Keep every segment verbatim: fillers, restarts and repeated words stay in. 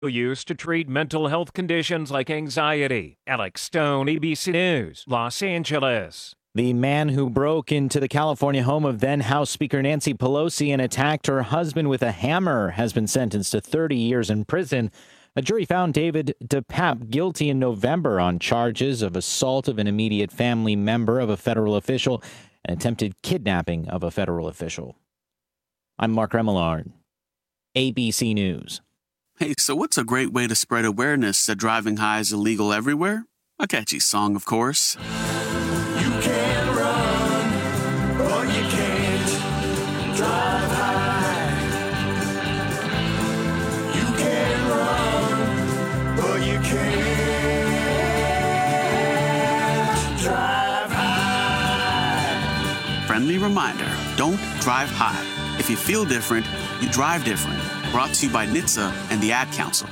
used to treat mental health conditions like anxiety. Alex Stone, A B C News, Los Angeles. The man who broke into the California home of then House Speaker Nancy Pelosi and attacked her husband with a hammer has been sentenced to thirty years in prison. A jury found David DePape guilty in November on charges of assault of an immediate family member of a federal official and attempted kidnapping of a federal official. I'm Mark Remillard, A B C News. Hey, so what's a great way to spread awareness that driving high is illegal everywhere? A catchy song, of course. You can run, but you can't drive high. You can run, but you can't drive high. Friendly reminder, don't drive high. If you feel different, you drive different. Brought to you by N H T S A and the Ad Council.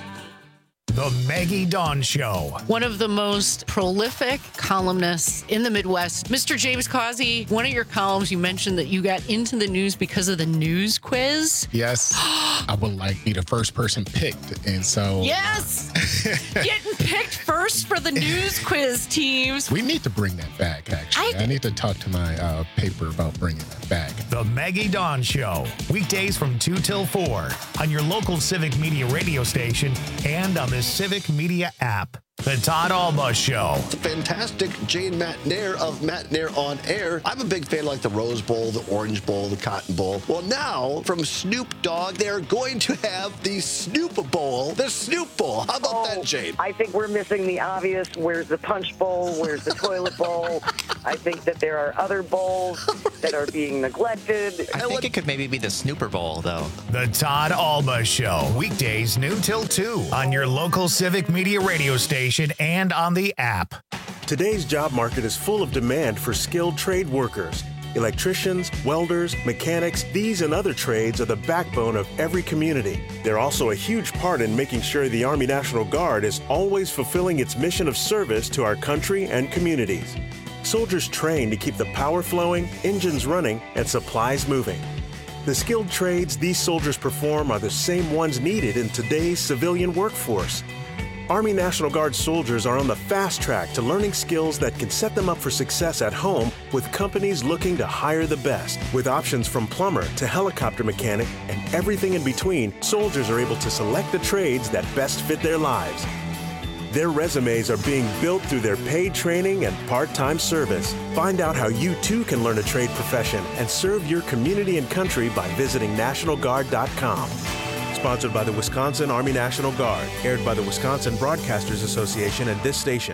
The Maggie Dawn Show. One of the most prolific columnists in the Midwest, Mister James Causey. One of your columns, you mentioned that you got into the news because of the news quiz. Yes. I would like to be the first person picked. And so. Yes. Getting picked first for the news quiz teams. We need to bring that back, actually. I, I need to talk to my uh, paper about bringing that back. The Maggie Dawn Show. Weekdays from two till four on your local Civic Media radio station and on the Civic Media app. The Todd Alma Show. It's a fantastic Jane McNair of McNair on Air. I'm a big fan of like the Rose Bowl, the Orange Bowl, the Cotton Bowl. Well, now from Snoop Dogg, they're going to have the Snoop Bowl, the Snoop Bowl. How about oh, that, Jane? I think we're missing the obvious. Where's the Punch Bowl? Where's the Toilet Bowl? I think that there are other bowls that are being neglected. I think it could maybe be the Snooper Bowl, though. The Todd Alma Show. Weekdays noon till two on your local Civic Media radio station and on the app. Today's job market is full of demand for skilled trade workers. Electricians, welders, mechanics, these and other trades are the backbone of every community. They're also a huge part in making sure the Army National Guard is always fulfilling its mission of service to our country and communities. Soldiers train to keep the power flowing, engines running, and supplies moving. The skilled trades these soldiers perform are the same ones needed in today's civilian workforce. Army National Guard soldiers are on the fast track to learning skills that can set them up for success at home with companies looking to hire the best. With options from plumber to helicopter mechanic and everything in between, soldiers are able to select the trades that best fit their lives. Their resumes are being built through their paid training and part-time service. Find out how you too can learn a trade profession and serve your community and country by visiting National Guard dot com. Sponsored by the Wisconsin Army National Guard. Aired by the Wisconsin Broadcasters Association and this station.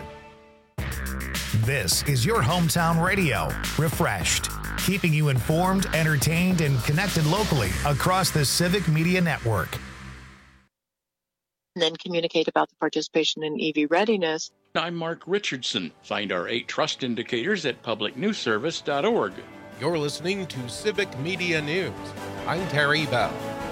This is your hometown radio. Refreshed. Keeping you informed, entertained, and connected locally across the Civic Media Network. And then communicate about the participation in E V readiness. I'm Mark Richardson. Find our eight trust indicators at public news service dot org. You're listening to Civic Media News. I'm Terry Bell.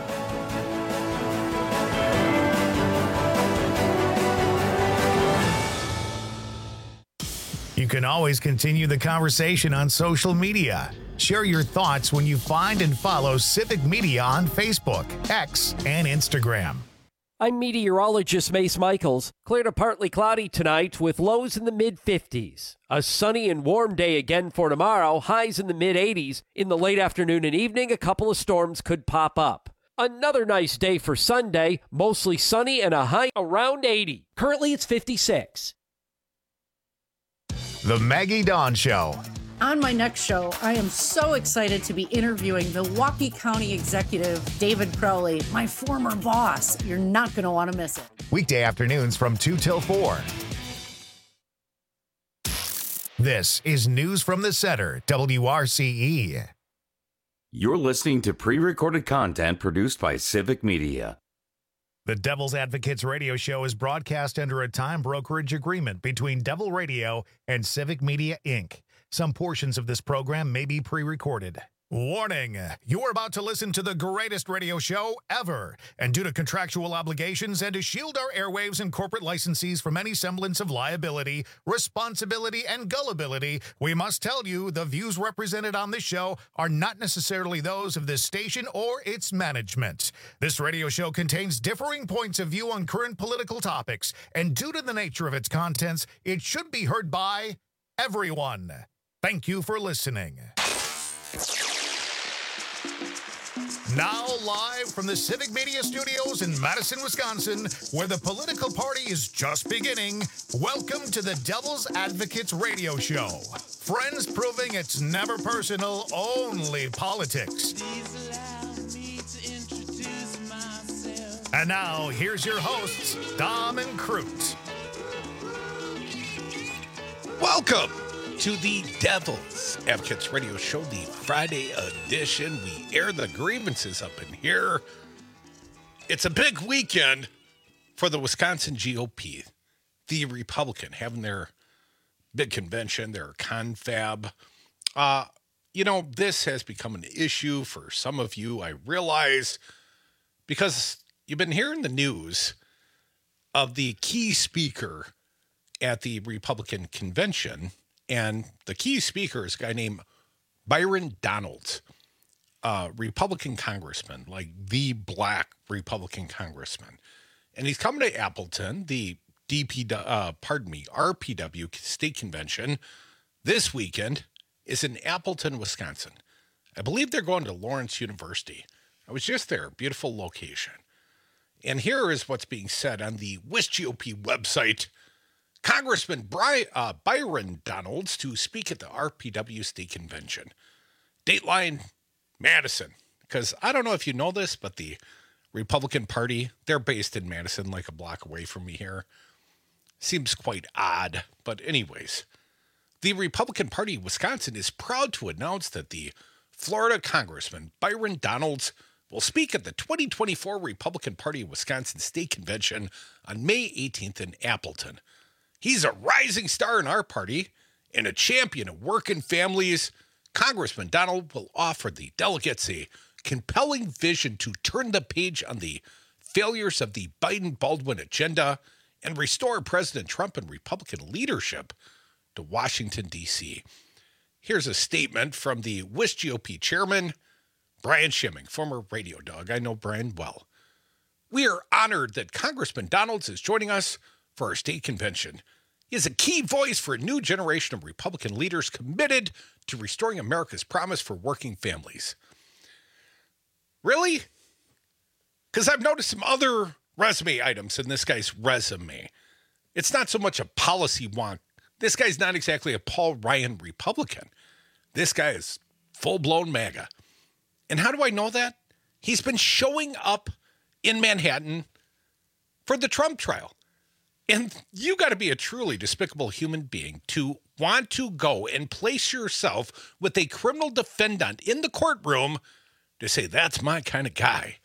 You can always continue the conversation on social media. Share your thoughts when you find and follow Civic Media on Facebook, X, and Instagram. I'm meteorologist Mace Michaels. Clear to partly cloudy tonight with lows in the mid fifties. A sunny and warm day again for tomorrow, highs in the mid eighties. In the late afternoon and evening, a couple of storms could pop up. Another nice day for Sunday, mostly sunny and a high around eighty. Currently, it's fifty-six. The Maggie Dawn Show. On my next show, I am so excited to be interviewing Milwaukee County Executive David Crowley, my former boss. You're not going to want to miss it. Weekday afternoons from two till four. This is News from the Center, W R C E. You're listening to pre-recorded content produced by Civic Media. The Devil's Advocates radio show is broadcast under a time brokerage agreement between Devil Radio and Civic Media, Incorporated. Some portions of this program may be pre-recorded. Warning, you are about to listen to the greatest radio show ever. And due to contractual obligations and to shield our airwaves and corporate licensees from any semblance of liability, responsibility, and gullibility, we must tell you the views represented on this show are not necessarily those of this station or its management. This radio show contains differing points of view on current political topics, and due to the nature of its contents, it should be heard by everyone. Thank you for listening. Now live from the Civic Media Studios in Madison, Wisconsin, where the political party is just beginning, welcome to the Devil's Advocates Radio Show. Friends proving it's never personal, only politics. And now, here's your hosts, Dom and Crute. Welcome to the Devil's Advocates Radio Show, the Friday edition. We air the grievances up in here. It's a big weekend for the Wisconsin G O P. The Republican having their big convention, their confab. Uh, you know, this has become an issue for some of you, I realize, because you've been hearing the news of the key speaker at the Republican convention. And the key speaker is a guy named Byron Donalds, uh, Republican congressman, like the black Republican congressman. And he's coming to Appleton, the D P, uh, pardon me, R P W state convention this weekend is in Appleton, Wisconsin. I believe they're going to Lawrence University. I was just there, beautiful location. And here is what's being said on the Wis G O P website. Congressman Bry, uh, Byron Donalds to speak at the R P W State Convention. Dateline, Madison. Because I don't know if you know this, but the Republican Party, they're based in Madison, like a block away from me here. Seems quite odd. But anyways, the Republican Party of Wisconsin is proud to announce that the Florida Congressman Byron Donalds will speak at the twenty twenty-four Republican Party of Wisconsin State Convention on May eighteenth in Appleton. He's a rising star in our party and a champion of working families. Congressman Donald will offer the delegates a compelling vision to turn the page on the failures of the Biden-Baldwin agenda and restore President Trump and Republican leadership to Washington, D C. Here's a statement from the Wis G O P chairman, Brian Schimming, former radio dog. I know Brian well. We are honored that Congressman Donalds is joining us for our state convention. He is a key voice for a new generation of Republican leaders committed to restoring America's promise for working families. Really? Because I've noticed some other resume items in this guy's resume. It's not so much a policy wonk. This guy's not exactly a Paul Ryan Republican. This guy is full-blown MAGA. And how do I know that? He's been showing up in Manhattan for the Trump trial. And you got to be a truly despicable human being to want to go and place yourself with a criminal defendant in the courtroom to say, that's my kind of guy.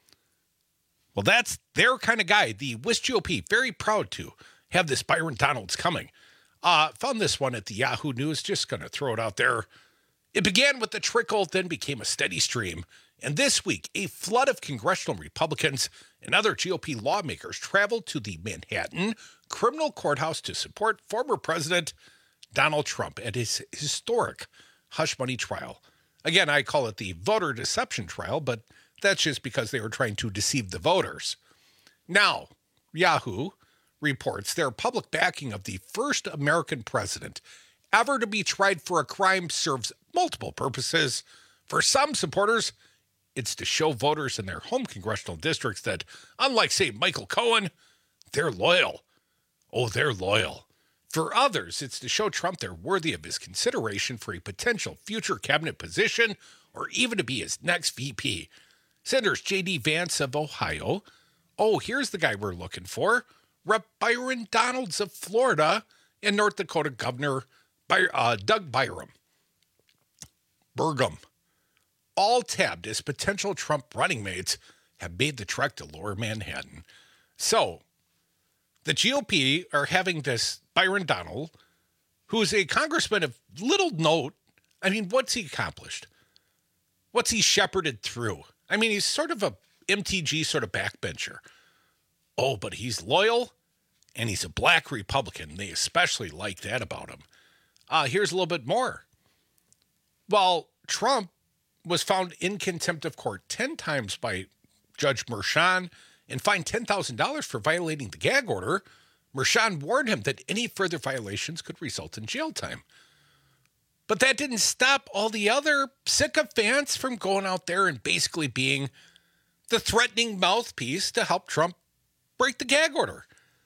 Well, that's their kind of guy. The Wis G O P, very proud to have this Byron Donalds coming. Uh, found this one at the Yahoo News, just going to throw it out there. It began with a trickle, then became a steady stream. And this week, a flood of congressional Republicans and other G O P lawmakers traveled to the Manhattan criminal courthouse to support former President Donald Trump at his historic hush money trial. Again, I call it the voter deception trial, but that's just because they were trying to deceive the voters. Now, Yahoo reports their public backing of the first American president ever to be tried for a crime serves multiple purposes. For some supporters, it's to show voters in their home congressional districts that, unlike, say, Michael Cohen, they're loyal. Oh, they're loyal. For others, it's to show Trump they're worthy of his consideration for a potential future cabinet position or even to be his next V P. Senators J D Vance of Ohio. Oh, here's the guy we're looking for. Representative Byron Donalds of Florida and North Dakota Governor By- uh, Doug Byram. Burgum. All tabbed as potential Trump running mates have made the trek to Lower Manhattan. So, the G O P are having this Byron Donald, who's a congressman of little note. I mean, what's he accomplished? What's he shepherded through? I mean, he's sort of a M T G sort of backbencher. Oh, but he's loyal, and he's a black Republican. They especially like that about him. Uh, here's a little bit more. While Trump was found in contempt of court ten times by Judge Merchan and fined ten thousand dollars for violating the gag order, Merchan warned him that any further violations could result in jail time. But that didn't stop all the other sycophants from going out there and basically being the threatening mouthpiece to help Trump break the gag order.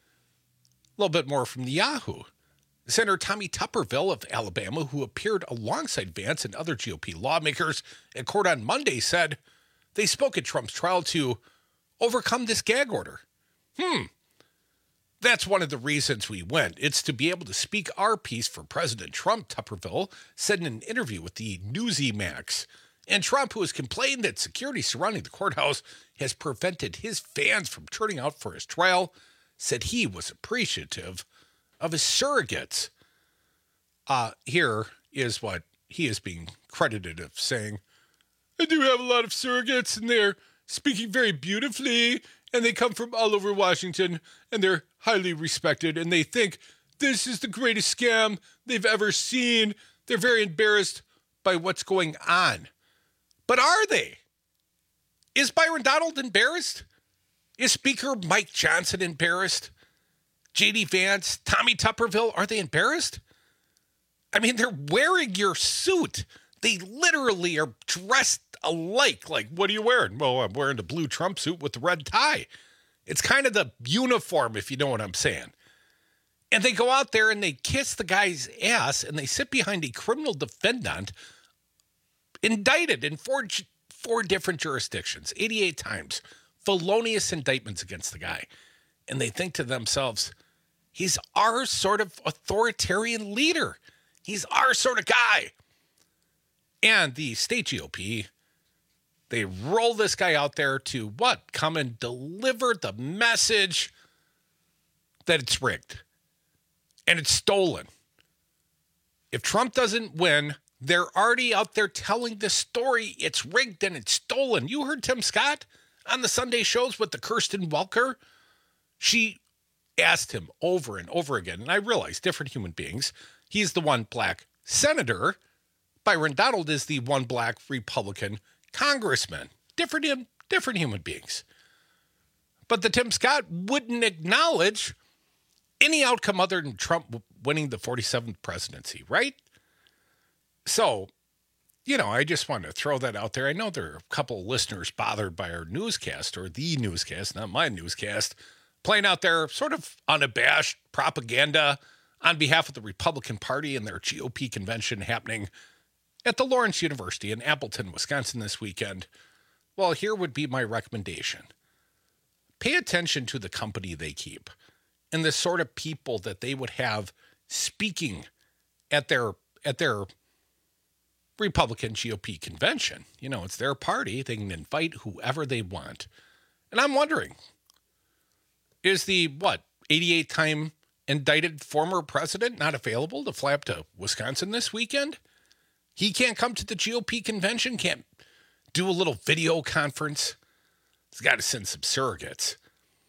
A little bit more from the Yahoo. Senator Tommy Tuberville of Alabama, who appeared alongside Vance and other G O P lawmakers at court on Monday, said they spoke at Trump's trial to overcome this gag order. Hmm. That's one of the reasons we went. It's to be able to speak our piece for President Trump, Tuberville said in an interview with the Newsy-Max. And Trump, who has complained that security surrounding the courthouse has prevented his fans from turning out for his trial, said he was appreciative of his surrogates. Uh, here is what he is being credited of saying. I do have a lot of surrogates, and they're speaking very beautifully, and they come from all over Washington, and they're highly respected, and they think this is the greatest scam they've ever seen. They're very embarrassed by what's going on. But are they? Is Byron Donald embarrassed? Is Speaker Mike Johnson embarrassed? J D Vance, Tommy Tuberville, are they embarrassed? I mean, they're wearing your suit. They literally are dressed alike. Like, what are you wearing? Well, I'm wearing the blue Trump suit with the red tie. It's kind of the uniform, if you know what I'm saying. And they go out there and they kiss the guy's ass and they sit behind a criminal defendant indicted in four, four different jurisdictions, eighty-eight times. Felonious indictments against the guy. And they think to themselves, he's our sort of authoritarian leader. He's our sort of guy. And the state G O P, they roll this guy out there to what? Come and deliver the message that it's rigged and it's stolen. If Trump doesn't win, they're already out there telling the story. It's rigged and it's stolen. You heard Tim Scott on the Sunday shows with the Kirsten Welker. She asked him over and over again, and I realize different human beings. He's the one black senator. Byron Donald is the one black Republican congressman. Different, different human beings. But the Tim Scott wouldn't acknowledge any outcome other than Trump winning the forty-seventh presidency, right? So, you know, I just want to throw that out there. I know there are a couple of listeners bothered by our newscast, or the newscast, not my newscast, playing out their sort of unabashed propaganda on behalf of the Republican Party and their G O P convention happening at the Lawrence University in Appleton, Wisconsin this weekend. Well, here would be my recommendation. Pay attention to the company they keep and the sort of people that they would have speaking at their at their Republican G O P convention. You know, it's their party. They can invite whoever they want. And I'm wondering, is the, what, eighty-eight time indicted former president not available to fly up to Wisconsin this weekend? He can't come to the G O P convention, can't do a little video conference. He's got to send some surrogates.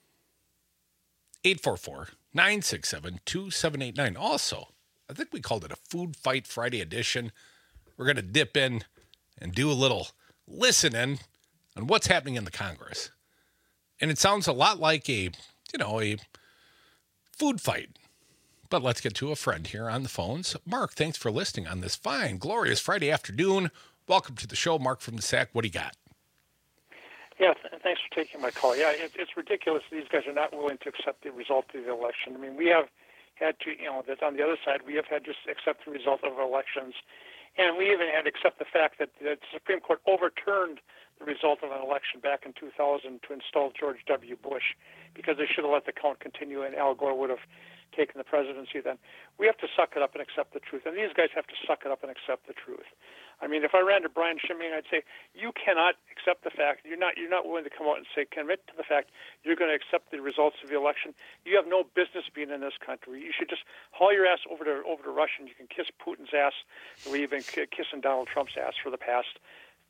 eight four four, nine six seven, two seven eight nine. Also, I think we called it a Food Fight Friday edition. We're going to dip in and do a little listening on what's happening in the Congress. And it sounds a lot like a, you know, a food fight. But let's get to a friend here on the phones. Mark, thanks for listening on this fine, glorious Friday afternoon. Welcome to the show, Mark from the S A C. What do you got? Yeah, th- thanks for taking my call. Yeah, it, it's ridiculous these guys are not willing to accept the result of the election. I mean, we have had to, you know, that's on the other side, we have had to accept the result of elections. And we even had to accept the fact that the Supreme Court overturned the result of an election back in two thousand to install George W. Bush because they should have let the count continue and Al Gore would have taken the presidency then. We have to suck it up and accept the truth. And these guys have to suck it up and accept the truth. I mean, if I ran to Brian Shimmy, I'd say, you cannot accept the fact, you're not you're not willing to come out and say, commit to the fact you're going to accept the results of the election. You have no business being in this country. You should just haul your ass over to over to Russia and you can kiss Putin's ass the way you've been kissing Donald Trump's ass for the past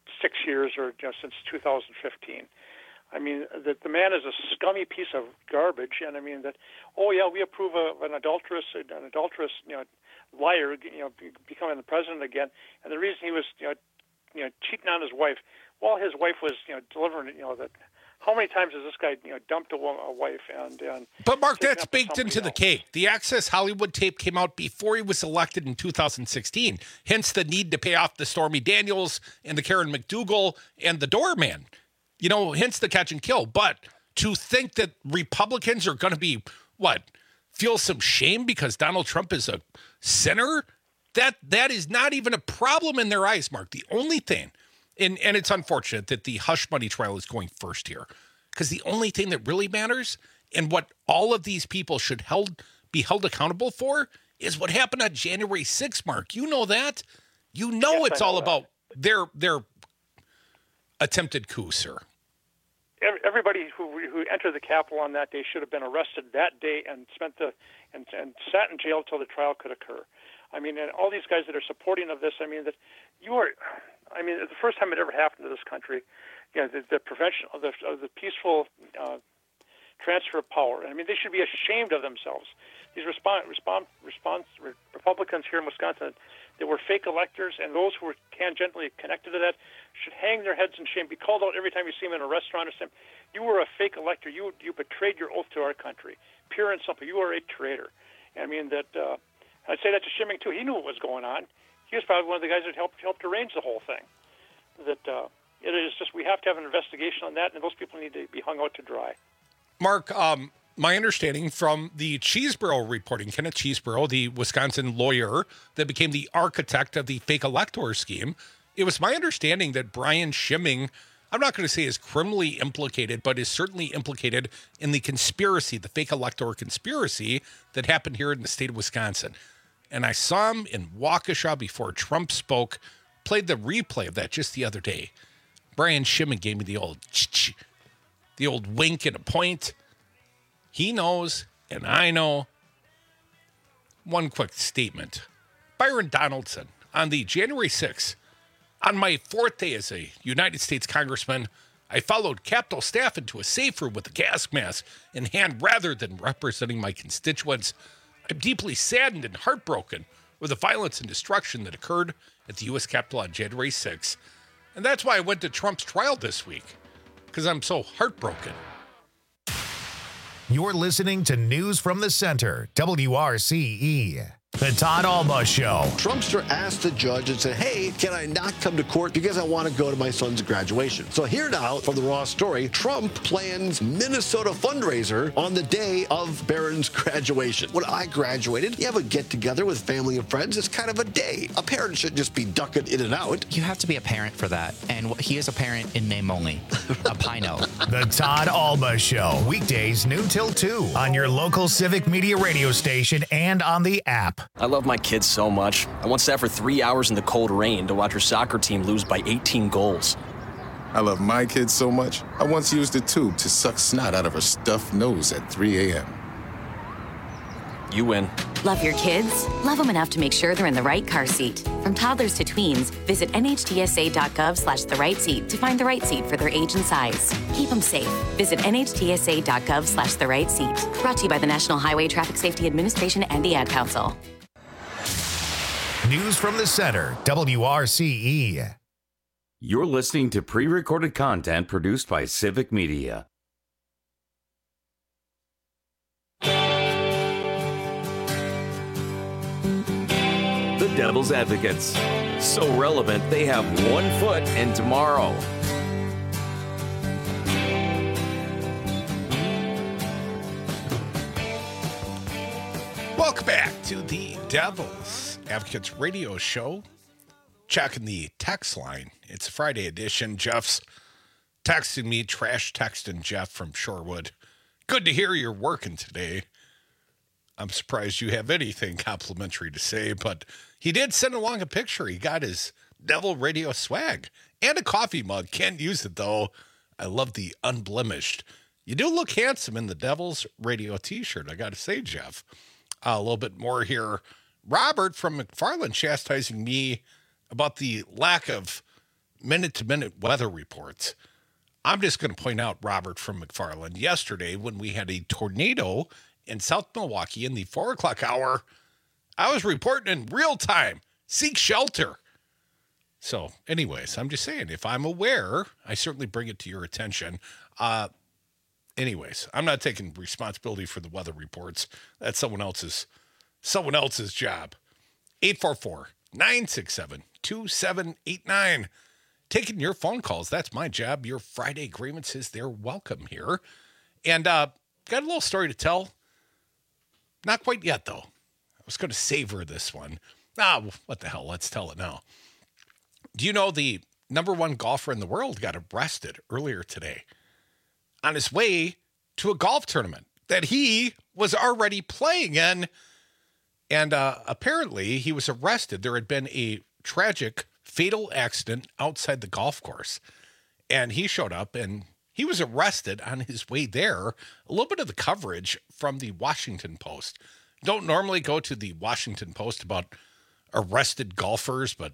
six years or you know, since two thousand fifteen. I mean, that the man is a scummy piece of garbage, and I mean that. Oh yeah, we approve of an adulterous, an adulterous, you know, liar, you know, becoming the president again. And the reason he was, you know, you know, cheating on his wife, while his wife was, you know, delivering, you know, that. How many times has this guy, you know, dumped a, woman, a wife and, and? But Mark, that's baked into the cake. The Access Hollywood tape came out before he was elected in two thousand sixteen. Hence the need to pay off the Stormy Daniels and the Karen McDougal and the doorman. You know, hence the catch and kill. But to think that Republicans are going to be what feel some shame because Donald Trump is a sinner, that that is not even a problem in their eyes, Mark. The only thing. And, and it's unfortunate that the hush money trial is going first here, because the only thing that really matters and what all of these people should held be held accountable for is what happened on January sixth, Mark. You know that. You know yes, it's know all that. about their their attempted coup, sir. Everybody who who entered the Capitol on that day should have been arrested that day and spent the and, and sat in jail till the trial could occur. I mean, and all these guys that are supporting of this, I mean, that you are. I mean, the first time it ever happened to this country, you know, the, the prevention of the, of the peaceful uh, transfer of power. I mean, they should be ashamed of themselves. These response, response, response Republicans here in Wisconsin that were fake electors and those who were tangentially connected to that should hang their heads in shame, be called out every time you see them in a restaurant or something. You were a fake elector. You you betrayed your oath to our country. Pure and simple. You are a traitor. I mean, that uh, I'd say that to Schimming, too. He knew what was going on. He was probably one of the guys that helped helped arrange the whole thing. That uh, it is just we have to have an investigation on that, and those people need to be hung out to dry. Mark, um, my understanding from the Cheeseborough reporting, Kenneth Cheeseborough, the Wisconsin lawyer that became the architect of the fake elector scheme, it was my understanding that Brian Schimming, I'm not going to say is criminally implicated, but is certainly implicated in the conspiracy, the fake elector conspiracy that happened here in the state of Wisconsin. And I saw him in Waukesha before Trump spoke, played the replay of that just the other day. Brian Schimming gave me the old ch-ch, the old wink and a point. He knows, and I know. One quick statement. Byron Donaldson, on the January sixth, on my fourth day as a United States Congressman, I followed Capitol staff into a safe room with a gas mask in hand rather than representing my constituents. I'm deeply saddened and heartbroken with the violence and destruction that occurred at the U S Capitol on January sixth. And that's why I went to Trump's trial this week, because I'm so heartbroken. You're listening to News from the Center, W R C E. The Todd Alba Show. Trumpster asked the judge and said, hey, can I not come to court because I want to go to my son's graduation? So here now from the Raw story, Trump plans Minnesota fundraiser on the day of Barron's graduation. When I graduated, you have a get-together with family and friends. It's kind of a day. A parent should just be ducking in and out. You have to be a parent for that. And he is a parent in name only. A Pino. The Todd Alba Show. Weekdays noon till two on your local Civic Media radio station and on the app. I love my kids so much. I once sat for three hours in the cold rain to watch her soccer team lose by eighteen goals. I love my kids so much, I once used a tube to suck snot out of her stuffed nose at three a.m. You win. Love your kids? Love them enough to make sure they're in the right car seat. From toddlers to tweens, visit N H T S A dot gov slash the right seat to find the right seat for their age and size. Keep them safe. Visit N H T S A dot gov slash the right seat. Brought to you by the National Highway Traffic Safety Administration and the Ad Council. News from the Center, W R C E. You're listening to pre-recorded content produced by Civic Media. The Devil's Advocates. So relevant, they have one foot in tomorrow. Welcome back to the Devil's Advocates radio show. Checking the text line. It's a Friday edition. Jeff's texting me, trash texting Jeff from Shorewood. Good to hear you're working today. I'm surprised you have anything complimentary to say, but he did send along a picture. He got his Devil Radio swag and a coffee mug. Can't use it, though. I love the unblemished. You do look handsome in the Devil's Radio t-shirt, I got to say, Jeff. Uh, a little bit more here. Robert from McFarland chastising me about the lack of minute-to-minute weather reports. I'm just going to point out, Robert from McFarland, yesterday when we had a tornado in South Milwaukee in the four o'clock hour, I was reporting in real time, seek shelter. So anyways, I'm just saying, if I'm aware, I certainly bring it to your attention. Uh, anyways, I'm not taking responsibility for the weather reports. That's someone else's, someone else's job. eight four four, nine six seven, two seven eight nine. Taking your phone calls. That's my job. Your Friday grievances, they're welcome here. And uh, got a little story to tell. Not quite yet, though. I was going to savor this one. Ah, what the hell? Let's tell it now. Do you know the number one golfer in the world got arrested earlier today on his way to a golf tournament that he was already playing in? And uh, apparently he was arrested. There had been a tragic, fatal accident outside the golf course. And he showed up and he was arrested on his way there. A little bit of the coverage from the Washington Post. Don't normally go to the Washington Post about arrested golfers, but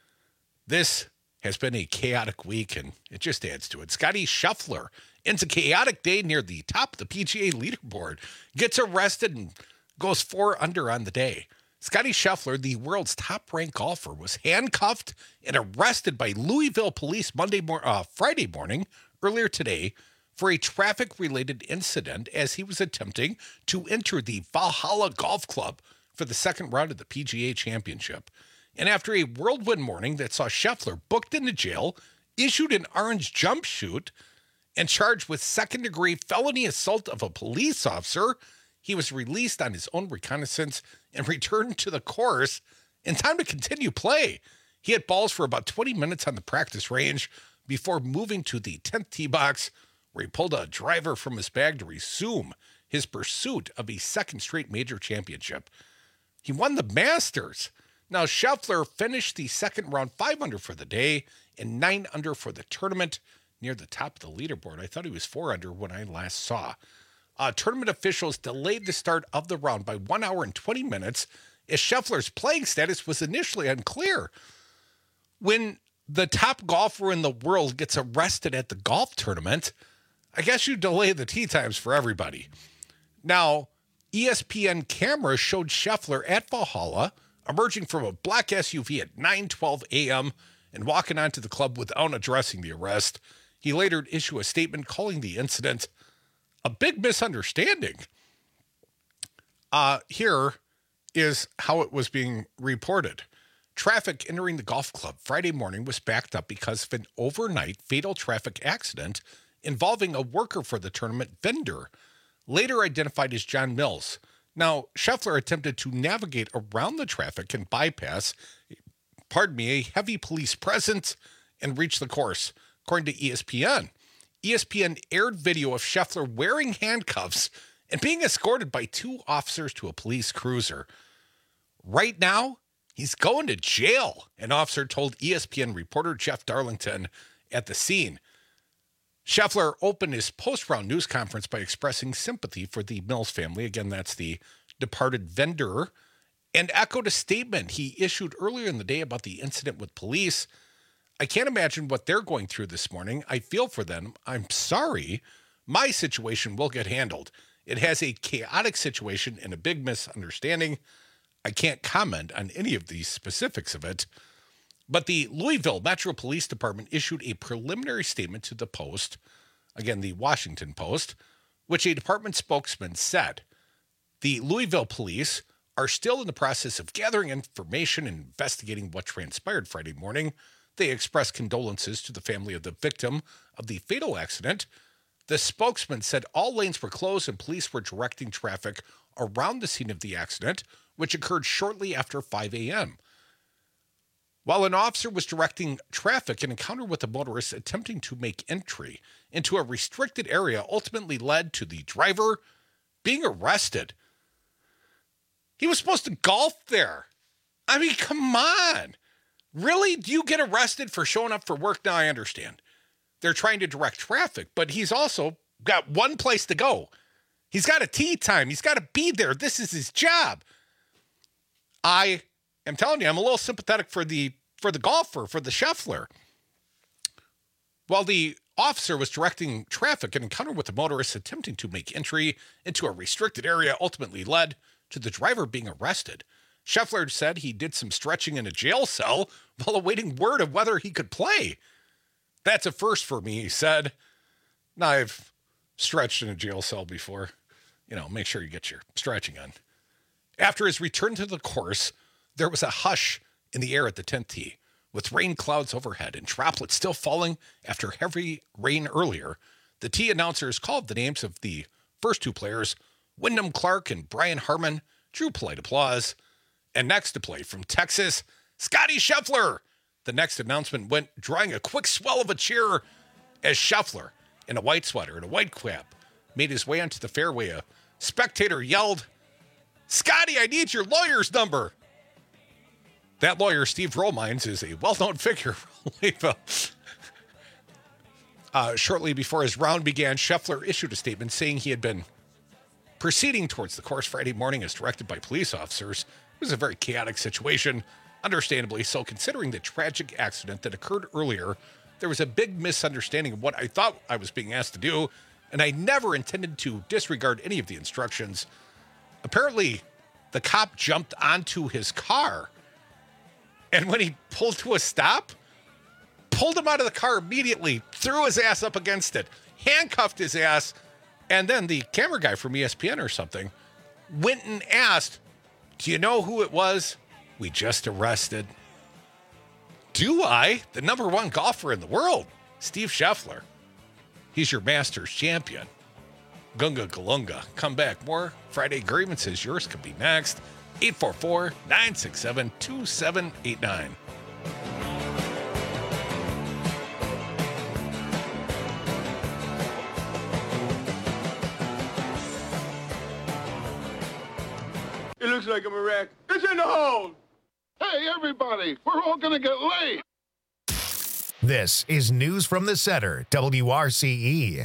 this has been a chaotic week, and it just adds to it. Scotty Scheffler ends a chaotic day near the top of the P G A leaderboard, gets arrested, and goes four under on the day. Scotty Scheffler, the world's top-ranked golfer, was handcuffed and arrested by Louisville police Monday mor- uh, Friday morning, earlier today, for a traffic-related incident as he was attempting to enter the Valhalla Golf Club for the second round of the P G A Championship. And after a whirlwind morning that saw Scheffler booked into jail, issued an orange jumpsuit, and charged with second-degree felony assault of a police officer, he was released on his own reconnaissance and returned to the course in time to continue play. He hit balls for about twenty minutes on the practice range before moving to the tenth tee box, where he pulled a driver from his bag to resume his pursuit of a second straight major championship. He won the Masters. Now, Scheffler finished the second round five under for the day and nine under for the tournament, near the top of the leaderboard. I thought he was four under when I last saw. Uh, tournament officials delayed the start of the round by one hour and twenty minutes as Scheffler's playing status was initially unclear. When the top golfer in the world gets arrested at the golf tournament, I guess you delay the tee times for everybody. Now, E S P N cameras showed Scheffler at Valhalla emerging from a black S U V at nine twelve a.m. and walking onto the club without addressing the arrest. He later issued a statement calling the incident a big misunderstanding. Uh, here is how it was being reported. Traffic entering the golf club Friday morning was backed up because of an overnight fatal traffic accident involving a worker for the tournament vendor, later identified as John Mills. Now, Scheffler attempted to navigate around the traffic and bypass, pardon me, a heavy police presence and reach the course, according to E S P N. E S P N aired video of Scheffler wearing handcuffs and being escorted by two officers to a police cruiser. Right now, he's going to jail, an officer told E S P N reporter Jeff Darlington at the scene. Scheffler opened his post-round news conference by expressing sympathy for the Mills family. Again, that's the departed vendor, and echoed a statement he issued earlier in the day about the incident with police. I can't imagine what they're going through this morning. I feel for them. I'm sorry. My situation will get handled. It has a chaotic situation and a big misunderstanding. I can't comment on any of the specifics of it. But the Louisville Metro Police Department issued a preliminary statement to the Post, again, the Washington Post, which a department spokesman said the Louisville police are still in the process of gathering information and investigating what transpired Friday morning. They expressed condolences to the family of the victim of the fatal accident. The spokesman said all lanes were closed and police were directing traffic around the scene of the accident, which occurred shortly after five a.m. While an officer was directing traffic, an encounter with a motorist attempting to make entry into a restricted area ultimately led to the driver being arrested. He was supposed to golf there. I mean, come on. Really? Do you get arrested for showing up for work? Now I understand. They're trying to direct traffic, but he's also got one place to go. He's got a tee time. He's got to be there. This is his job. I am telling you, I'm a little sympathetic for the for the golfer, for the Scheffler. While the officer was directing traffic, an encounter with a motorist attempting to make entry into a restricted area ultimately led to the driver being arrested. Scheffler said he did some stretching in a jail cell while awaiting word of whether he could play. That's a first for me, he said. Now, I've stretched in a jail cell before. You know, make sure you get your stretching on. After his return to the course, there was a hush in the air at the tenth tee, with rain clouds overhead and droplets still falling after heavy rain earlier. The tee announcers called the names of the first two players, Wyndham Clark and Brian Harman, drew polite applause. And next to play from Texas, Scotty Scheffler. The next announcement went drawing a quick swell of a cheer as Scheffler, in a white sweater and a white cap, made his way onto the fairway. A spectator yelled, "Scotty, I need your lawyer's number." That lawyer, Steve Romines, is a well-known figure. uh, shortly before his round began, Scheffler issued a statement saying he had been proceeding towards the course Friday morning as directed by police officers. It was a very chaotic situation, understandably so, considering the tragic accident that occurred earlier. There was a big misunderstanding of what I thought I was being asked to do, and I never intended to disregard any of the instructions. Apparently, the cop jumped onto his car, and when he pulled to a stop, pulled him out of the car immediately, threw his ass up against it, handcuffed his ass, and then the camera guy from E S P N or something went and asked, "Do you know who it was we just arrested?" Do I? The number one golfer in the world, Steve Scheffler. He's your Masters champion. Gunga Galunga. Come back. More Friday grievances. Yours could be next. eight four four, nine six seven, two seven eight nine. It looks like I'm a wreck. It's in the hole. Hey, everybody, we're all going to get late. This is News from the Center, W R C E.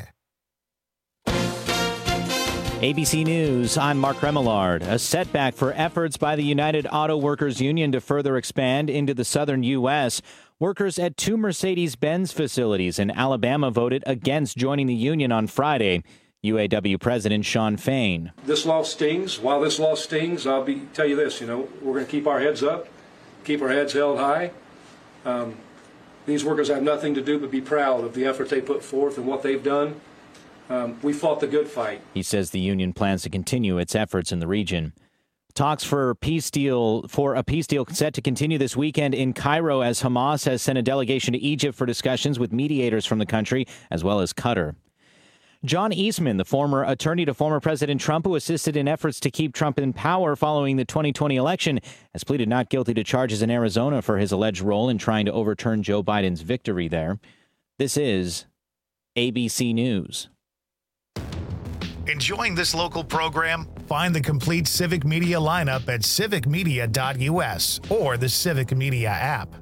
A B C News, I'm Mark Remillard. A setback for efforts by the United Auto Workers Union to further expand into the southern U S Workers at two Mercedes-Benz facilities in Alabama voted against joining the union on Friday. U A W President Shawn Fain. This law stings. While this law stings, I'll be tell you this, you know, we're going to keep our heads up, keep our heads held high. Um, these workers have nothing to do but be proud of the effort they put forth and what they've done. Um, we fought the good fight. He says the union plans to continue its efforts in the region. Talks for peace deal for a peace deal set to continue this weekend in Cairo as Hamas has sent a delegation to Egypt for discussions with mediators from the country as well as Qatar. John Eastman, the former attorney to former President Trump who assisted in efforts to keep Trump in power following the twenty twenty election, has pleaded not guilty to charges in Arizona for his alleged role in trying to overturn Joe Biden's victory there. This is A B C News. Enjoying this local program? Find the complete Civic Media lineup at civic media dot U S or the Civic Media app.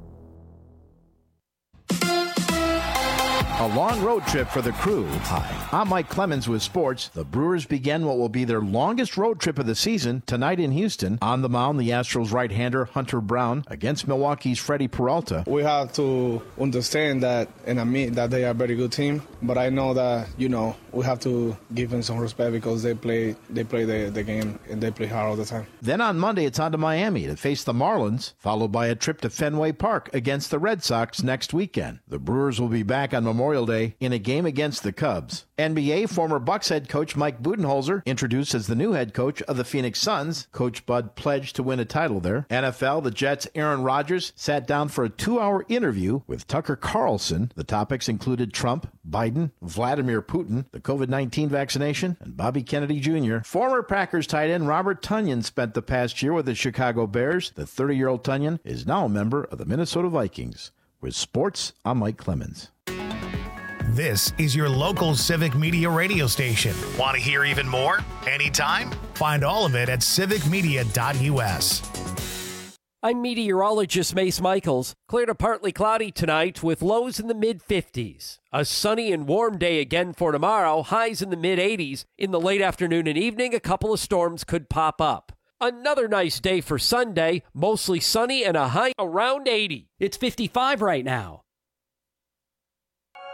A long road trip for the crew. Hi, I'm Mike Clemens with sports. The Brewers begin what will be their longest road trip of the season tonight in Houston. On the mound, the Astros right-hander Hunter Brown against Milwaukee's Freddie Peralta. We have to understand that and admit that they are a very good team, but I know that, you know, we have to give them some respect because they play they play the, the game and they play hard all the time. Then on Monday, it's on to Miami to face the Marlins, followed by a trip to Fenway Park against the Red Sox next weekend. The Brewers will be back on Memorial Day in a game against the Cubs. N B A former Bucks head coach Mike Budenholzer introduced as the new head coach of the Phoenix Suns. Coach Bud pledged to win a title there. N F L, the Jets' Aaron Rodgers sat down for a two-hour interview with Tucker Carlson. The topics included Trump, Biden, Vladimir Putin, the covid nineteen vaccination, and Bobby Kennedy Junior Former Packers tight end Robert Tonyan spent the past year with the Chicago Bears. The thirty-year-old Tonyan is now a member of the Minnesota Vikings. With sports, I'm Mike Clemens. This is your local Civic Media radio station. Want to hear even more? Anytime? Find all of it at civic media dot U S. I'm meteorologist Mace Michaels. Clear to partly cloudy tonight with lows in the mid fifties. A sunny and warm day again for tomorrow, highs in the mid eighties. In the late afternoon and evening, a couple of storms could pop up. Another nice day for Sunday, mostly sunny and a high around eighty. It's fifty-five right now.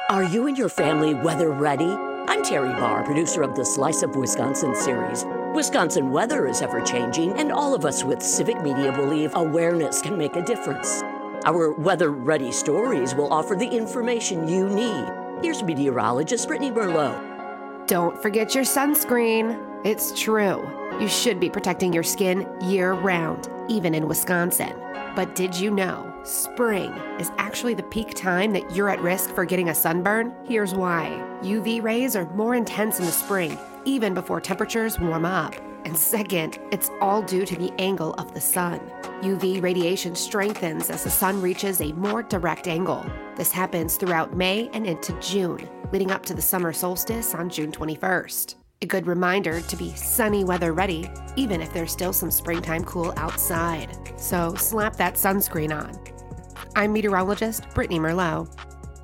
Are you and your family weather ready? I'm Terry Barr, producer of the Slice of Wisconsin series. Wisconsin weather is ever-changing, and all of us with Civic Media believe awareness can make a difference. Our weather-ready stories will offer the information you need. Here's meteorologist Brittany Merlot. Don't forget your sunscreen. It's true. You should be protecting your skin year-round, even in Wisconsin. But did you know spring is actually the peak time that you're at risk for getting a sunburn? Here's why. U V rays are more intense in the spring, even before temperatures warm up. And second, it's all due to the angle of the sun. U V radiation strengthens as the sun reaches a more direct angle. This happens throughout May and into June, leading up to the summer solstice on June twenty-first. A good reminder to be sunny weather ready, even if there's still some springtime cool outside. So slap that sunscreen on. I'm meteorologist Brittany Merlot.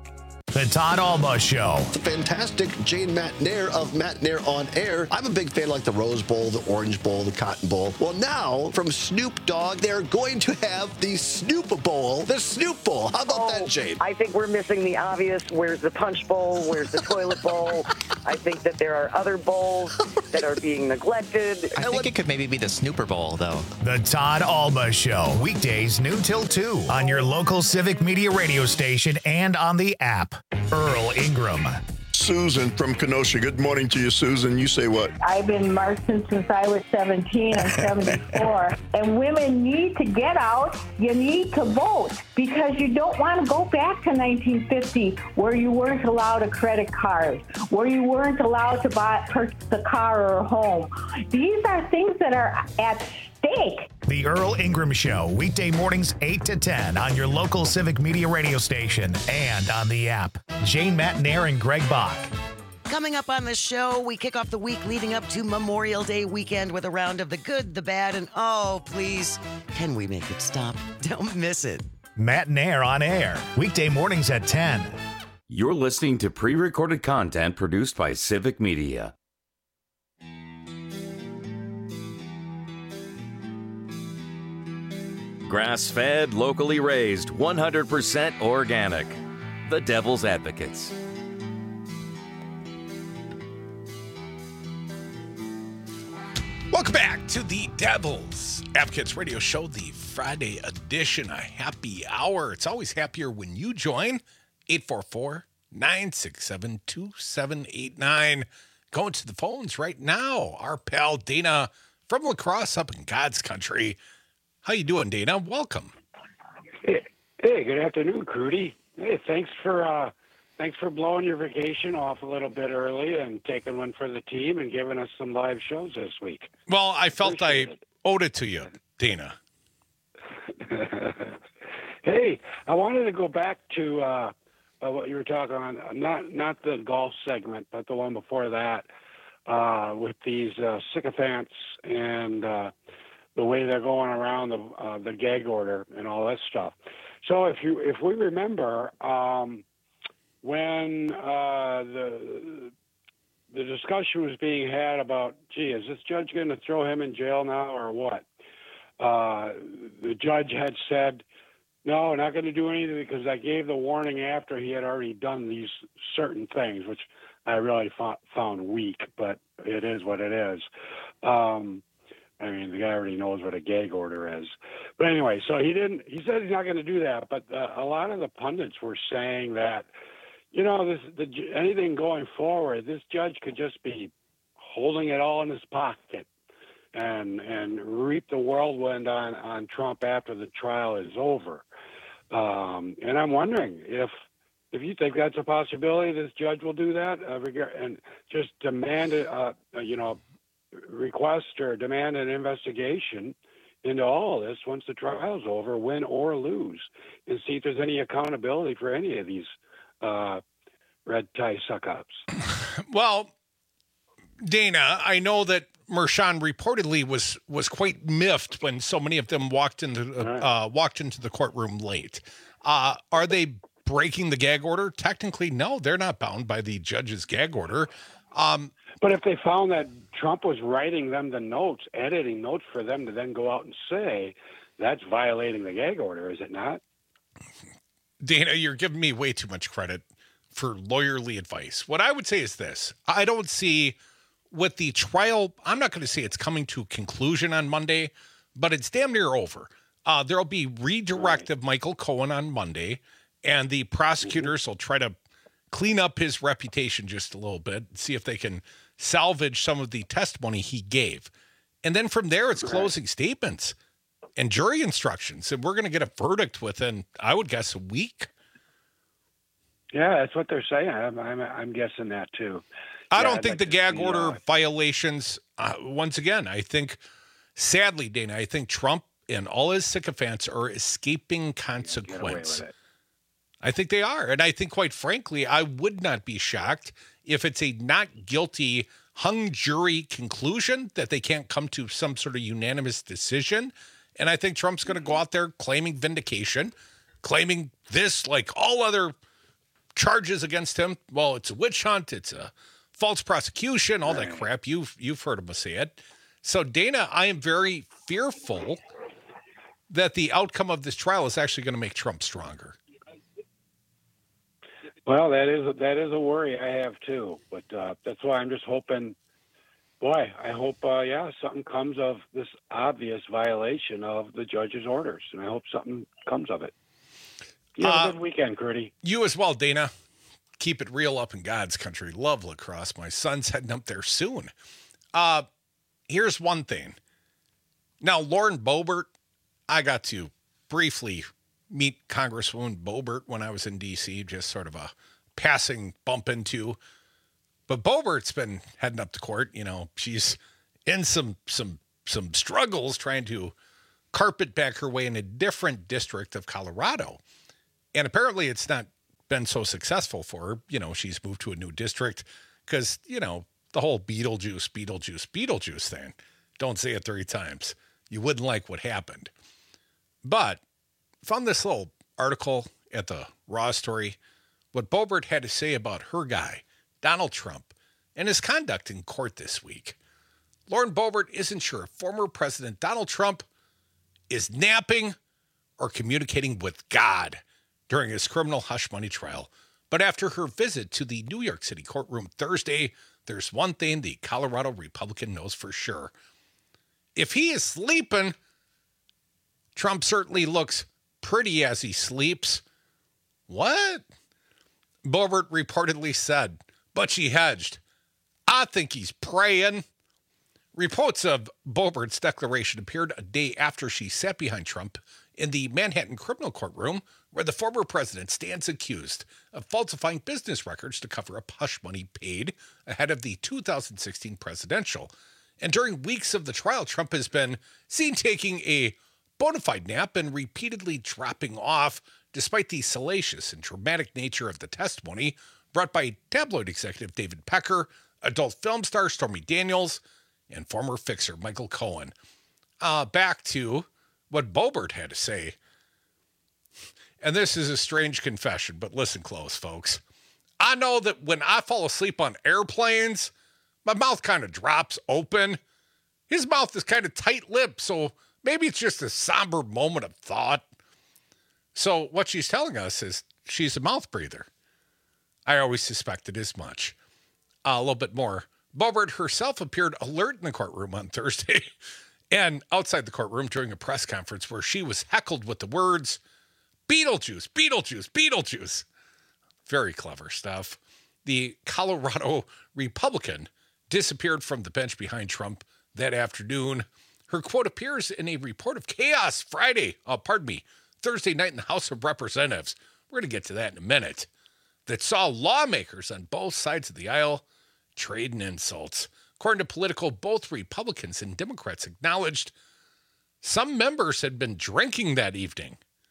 The Todd Alba Show. The fantastic Jane Matt Nair of Matt Nair on Air. I'm a big fan like the Rose Bowl, the Orange Bowl, the Cotton Bowl. Well, now from Snoop Dogg, they're going to have the Snoop Bowl, the Snoop Bowl. How about oh, that, Jane? I think we're missing the obvious. Where's the Punch Bowl? Where's the Toilet Bowl? I think that there are other bowls that are being neglected. I think it could maybe be the Snooper Bowl, though. The Todd Alba Show. Weekdays noon till two on your local Civic Media radio station and on the app. Earl Ingram. Susan from Kenosha. Good morning to you, Susan. You say what? I've been marching since I was seventeen. I'm seventy-four. And women need to get out. You need to vote because you don't want to go back to nineteen fifty where you weren't allowed a credit card, where you weren't allowed to buy purchase a car or a home. These are things that are at stake. The Earl Ingram Show, weekday mornings eight to ten on your local Civic Media radio station and on the app. Jane Matt Nair and Greg Bach. Coming up on the show, we kick off the week leading up to Memorial Day weekend with a round of the good, the bad, and oh, please, can we make it stop? Don't miss it. Matt Nair on air, weekday mornings at ten. You're listening to pre-recorded content produced by Civic Media. Grass-fed, locally raised, one hundred percent organic. The Devil's Advocates. Welcome back to the Devil's Advocates Radio Show, the Friday edition, a happy hour. It's always happier when you join. eight four four, nine six seven, two seven eight nine. Going to the phones right now. Our pal Dana from La Crosse up in God's country. How you doing, Dana? Welcome. Hey, hey good afternoon, Crudy. Hey, thanks for uh, thanks for blowing your vacation off a little bit early and taking one for the team and giving us some live shows this week. Well, I felt Appreciate I it. owed it to you, Dana. Hey, I wanted to go back to uh, uh, what you were talking on, not not the golf segment, but the one before that, uh, with these uh, sycophants and uh, the way they're going around the uh, the gag order and all that stuff. So if you if we remember um, when uh, the the discussion was being had about, gee, is this judge going to throw him in jail now or what? Uh, the judge had said, no, not going to do anything because I gave the warning after he had already done these certain things, which I really fo- found weak, but it is what it is. Um, I mean, the guy already knows what a gag order is. But anyway, so he didn't, he said he's not going to do that. But uh, a lot of the pundits were saying that, you know, this the, anything going forward, this judge could just be holding it all in his pocket and and reap the whirlwind on, on Trump after the trial is over. Um, and I'm wondering if if you think that's a possibility, this judge will do that uh, and just demand, a, uh, you know, request or demand an investigation into all of this once the trial's over, win or lose, and see if there's any accountability for any of these uh, red tie suck-ups. Well, Dana, I know that Mershon reportedly was was quite miffed when so many of them walked into uh, walked into the courtroom late. Uh, are they breaking the gag order? Technically, no, they're not bound by the judge's gag order. Um, but if they found that Trump was writing them the notes, editing notes for them to then go out and say, that's violating the gag order, is it not? Dana, you're giving me way too much credit for lawyerly advice. What I would say is this. I don't see with the trial, I'm not going to say it's coming to a conclusion on Monday, but it's damn near over. Uh, there'll be redirect of Michael Cohen on Monday, and the prosecutors will try to clean up his reputation just a little bit, see if they can salvage some of the testimony he gave. And then from there, it's closing statements and jury instructions. And we're going to get a verdict within, I would guess, a week. Yeah, that's what they're saying. I'm, I'm, I'm guessing that, too. I yeah, don't I'd think like the to gag see, order uh, violations, uh, once again, I think, sadly, Dana, I think Trump and all his sycophants are escaping consequence. I think they are. And I think, quite frankly, I would not be shocked if it's a not guilty hung jury conclusion that they can't come to some sort of unanimous decision. And I think Trump's going to go out there claiming vindication, claiming this like all other charges against him. Well, it's a witch hunt. It's a false prosecution, all that crap. You've, you've heard him say it. So, Dana, I am very fearful that the outcome of this trial is actually going to make Trump stronger. Well, that is that is a worry I have too, but uh, that's why I'm just hoping. Boy, I hope, uh, yeah, something comes of this obvious violation of the judge's orders, and I hope something comes of it. You have Uh, a good weekend, Curdy. You as well, Dana. Keep it real up in God's country. Love lacrosse. My son's heading up there soon. Uh, here's one thing. Now, Lauren Boebert, I got to briefly meet Congresswoman Boebert when I was in D C, just sort of a passing bump into. But Boebert's been heading up to court. You know, she's in some some some struggles trying to carpet back her way in a different district of Colorado. And apparently it's not been so successful for her. You know, she's moved to a new district because, you know, the whole Beetlejuice, Beetlejuice, Beetlejuice thing. Don't say it three times. You wouldn't like what happened. But found this little article at the Raw Story, what Boebert had to say about her guy, Donald Trump, and his conduct in court this week. Lauren Boebert isn't sure if former President Donald Trump is napping or communicating with God during his criminal hush money trial. But after her visit to the New York City courtroom Thursday, there's one thing the Colorado Republican knows for sure. If he is sleeping, Trump certainly looks pretty as he sleeps. What? Boebert reportedly said, but she hedged. I think he's praying. Reports of Boebert's declaration appeared a day after she sat behind Trump in the Manhattan criminal courtroom, where the former president stands accused of falsifying business records to cover up hush money paid ahead of the two thousand sixteen presidential. And during weeks of the trial, Trump has been seen taking a bona fide nap and repeatedly dropping off, despite the salacious and dramatic nature of the testimony brought by tabloid executive David Pecker, adult film star Stormy Daniels, and former fixer Michael Cohen. Uh, back to what Boebert had to say. And this is a strange confession, but listen close, folks. I know that when I fall asleep on airplanes, my mouth kind of drops open. His mouth is kind of tight-lipped, so maybe it's just a somber moment of thought. So what she's telling us is she's a mouth breather. I always suspected as much. Uh, a little bit more. Boebert herself appeared alert in the courtroom on Thursday and outside the courtroom during a press conference where she was heckled with the words, Beetlejuice, Beetlejuice, Beetlejuice. Very clever stuff. The Colorado Republican disappeared from the bench behind Trump that afternoon. Her quote appears in a report of chaos Friday, uh, pardon me, Thursday night in the House of Representatives. We're going to get to that in a minute. That saw lawmakers on both sides of the aisle trading insults. According to Politico, both Republicans and Democrats acknowledged some members had been drinking that evening.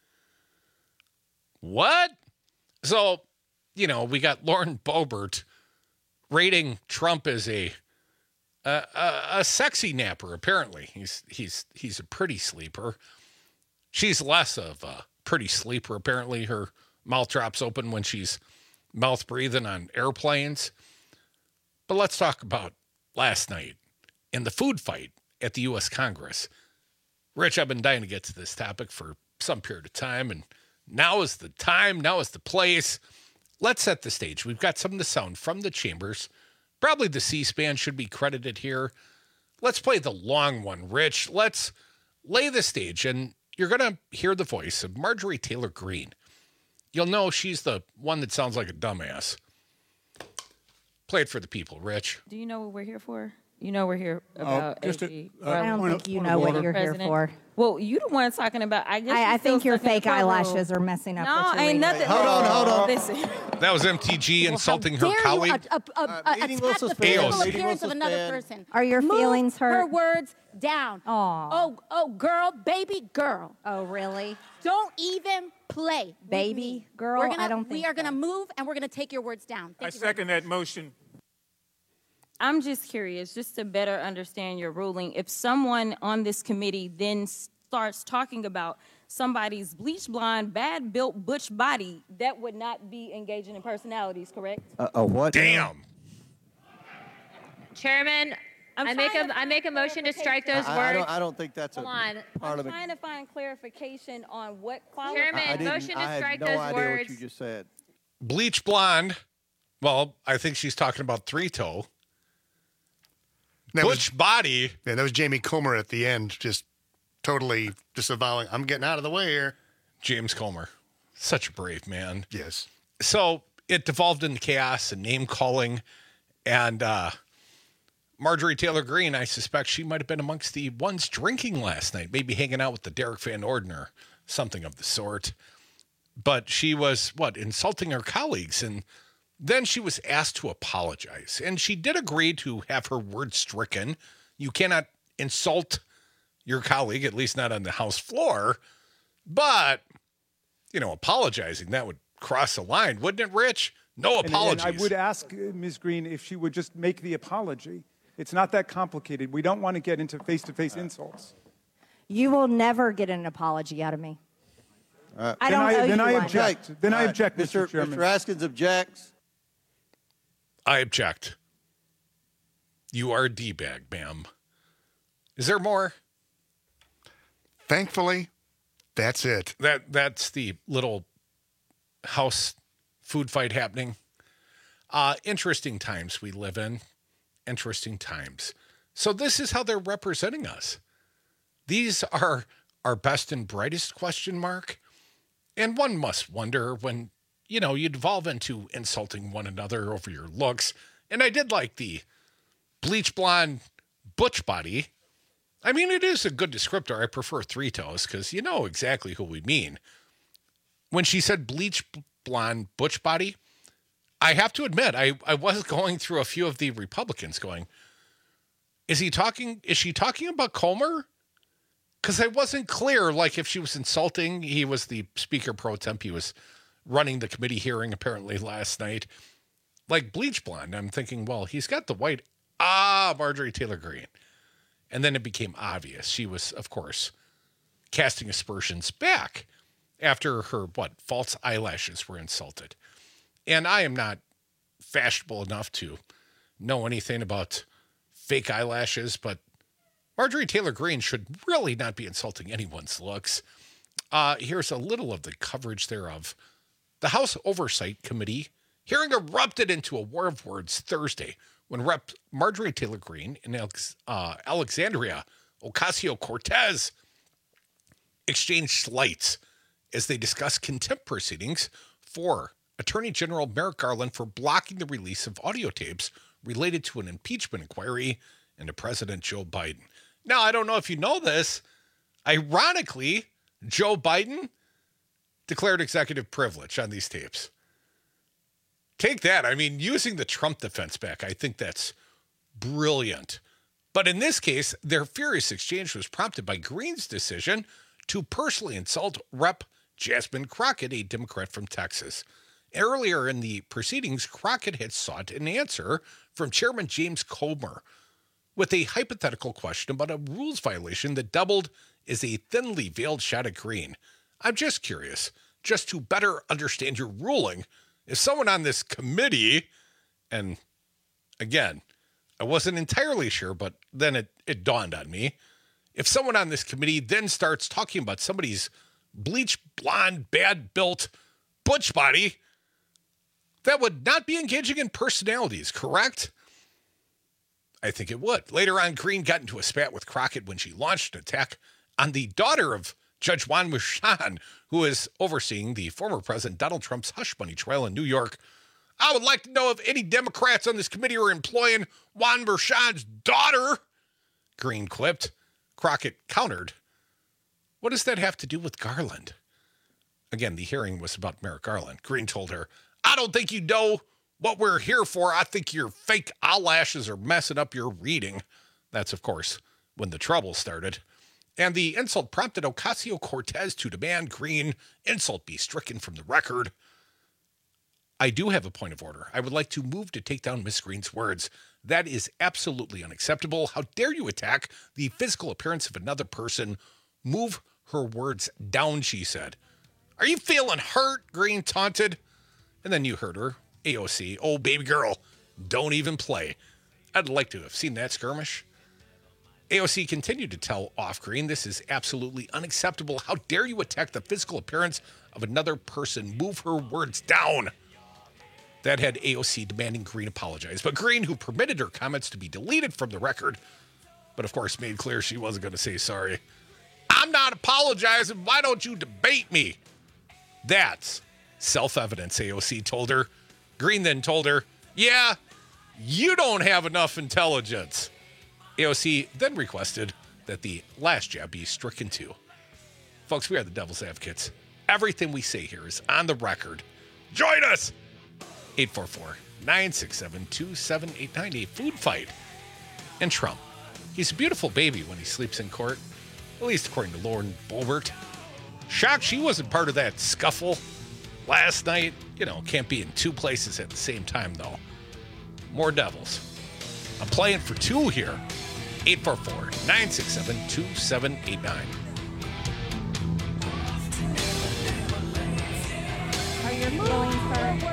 What? So, you know, we got Lauren Boebert rating Trump as a a, a, a sexy napper. Apparently, he's he's he's a pretty sleeper. She's less of a pretty sleeper. Apparently, her mouth drops open when she's mouth breathing on airplanes. But let's talk about last night in the food fight at the U S Congress. Rich, I've been dying to get to this topic for some period of time, and now is the time, now is the place. let's set the stage. We've got some of the sound from the chambers. Probably the C-SPAN should be credited here. Let's play the long one, Rich. Let's lay the stage, and you're going to hear the voice of Marjorie Taylor Greene. You'll know she's the one that sounds like a dumbass. Play it for the people, Rich. Do you know what we're here for? You know we're here about just A G. a- uh, I don't Right? think you know what you're here President. for. Well, you the one talking about. I guess I- you're I think still your stuck in the fake eyelashes courtroom. are messing up No, what you're ain't reading. nothing. Hold on, hold on. Listen. That was M T G insulting her Dare colleague. you a, a, a, a, meeting attack will the suspend. physical Meeting will appearance of another suspend. person? Are your Move feelings hurt? her words down. Oh, oh, girl, baby, girl. Oh, really? Don't even play. with Baby, me. girl? We're gonna, I don't We think are going to move, and we're going to take your words down. I Thank you very second that motion. I'm just curious, just to better understand your ruling. If someone on this committee then starts talking about somebody's bleach blonde, bad built butch body, that would not be engaging in personalities, correct? Uh, a what? Damn. Chairman, I'm I make trying a to I make a motion to strike those I, I words. don't. I don't think that's a Hold on. part I'm of the. trying to find clarification on what quality. Chairman, I didn't- motion to I had strike no those idea words. what you just said. Bleach blonde. Well, I think she's talking about three-toe. That Butch was, body. Yeah, that was Jamie Comer at the end, just totally disavowing, I'm getting out of the way here. James Comer. Such a brave man. Yes. So it devolved into chaos and name calling. And uh, Marjorie Taylor Greene, I suspect she might have been amongst the ones drinking last night, maybe hanging out with the Derek Van Orden or something of the sort. But she was, what, insulting her colleagues. And then she was asked to apologize. And she did agree to have her words stricken. You cannot insult your colleague, at least not on the House floor. But, you know, apologizing, that would cross a line, wouldn't it, Rich? No And- apologies. And I would ask uh, Miz Green if she would just make the apology. It's not that complicated. We don't want to get into face-to-face insults. You will never get an apology out of me. Uh, I Then don't I- owe then you I one. object. Then I All right, object, Mister Mister Chairman. Mister Askins objects. I object. You are a D-bag, ma'am. Is there more? Thankfully, that's it. That that's the little house food fight happening. Uh, interesting times we live in. Interesting times. So this is how they're representing us. These are our best and brightest, question mark. And one must wonder when, you know, you devolve into insulting one another over your looks. And I did like the bleach blonde butch body. I mean, it is a good descriptor. I prefer three toes because you know exactly who we mean. When she said bleach blonde butch body, I have to admit, I, I was going through a few of the Republicans going, is he talking, is she talking about Comer? Because I wasn't clear, like if she was insulting, he was the speaker pro temp, he was running the committee hearing apparently last night. Like bleach blonde, I'm thinking, well, he's got the white, ah, Marjorie Taylor Greene. And then it became obvious. She was, of course, casting aspersions back after her, what, false eyelashes were insulted. And I am not fashionable enough to know anything about fake eyelashes, but Marjorie Taylor Greene should really not be insulting anyone's looks. Uh, here's a little of the coverage thereof. The House Oversight Committee hearing erupted into a war of words Thursday when Rep Marjorie Taylor Greene and Alex, uh, Alexandria Ocasio-Cortez exchanged slights as they discussed contempt proceedings for Attorney General Merrick Garland for blocking the release of audio tapes related to an impeachment inquiry into President Joe Biden. Now, I don't know if you know this. Ironically, Joe Biden declared executive privilege on these tapes. Take that. I mean, using the Trump defense back, I think that's brilliant. But in this case, their furious exchange was prompted by Greene's decision to personally insult Rep Jasmine Crockett, a Democrat from Texas. Earlier in the proceedings, Crockett had sought an answer from Chairman James Comer with a hypothetical question about a rules violation that doubled as a thinly veiled shot at Greene. I'm just curious, just to better understand your ruling, if someone on this committee, and again, I wasn't entirely sure, but then it, it dawned on me, if someone on this committee then starts talking about somebody's bleach blonde, bad built butch body, That would not be engaging in personalities, correct? I think it would. Later on, Green got into a spat with Crockett when she launched an attack on the daughter of Judge Juan Merchan, who is overseeing the former President Donald Trump's hush money trial in New York. I would like to know if any Democrats on this committee are employing Juan Merchan's daughter, Green quipped. Crockett countered, what does that have to do with Garland? Again, the hearing was about Merrick Garland. Green told her, I don't think you know what we're here for. I think your fake eyelashes are messing up your reading. That's, of course, when the trouble started. And the insult prompted Ocasio-Cortez to demand Green insult be stricken from the record. I do have a point of order. I would like to move to take down Miss Green's words. That is absolutely unacceptable. How dare you attack the physical appearance of another person? Move her words down, she said. Are you feeling hurt? Green taunted. And then you heard her, A O C, oh, baby girl, don't even play. I'd like to have seen that skirmish. A O C continued to tell Off Green, this is absolutely unacceptable. How dare you attack the physical appearance of another person? Move her words down. That had A O C demanding Green apologize. But Green, who permitted her comments to be deleted from the record, but of course made clear she wasn't going to say sorry. I'm not apologizing. Why don't you debate me? That's self-evidence, A O C told her. Green then told her, yeah, you don't have enough intelligence. A O C then requested that the last jab be stricken too. Folks, we are the Devil's Advocates. Everything we say here is on the record. Join us! eight four four, nine six seven, two seven eight nine, a food fight. And Trump. He's a beautiful baby when he sleeps in court, at least according to Lauren Boebert. Shocked she wasn't part of that scuffle last night. You know, can't be in two places at the same time, though. More Devils. I'm playing for two here. eight four four, nine six seven, two seven eight nine. Are your feelings hurt?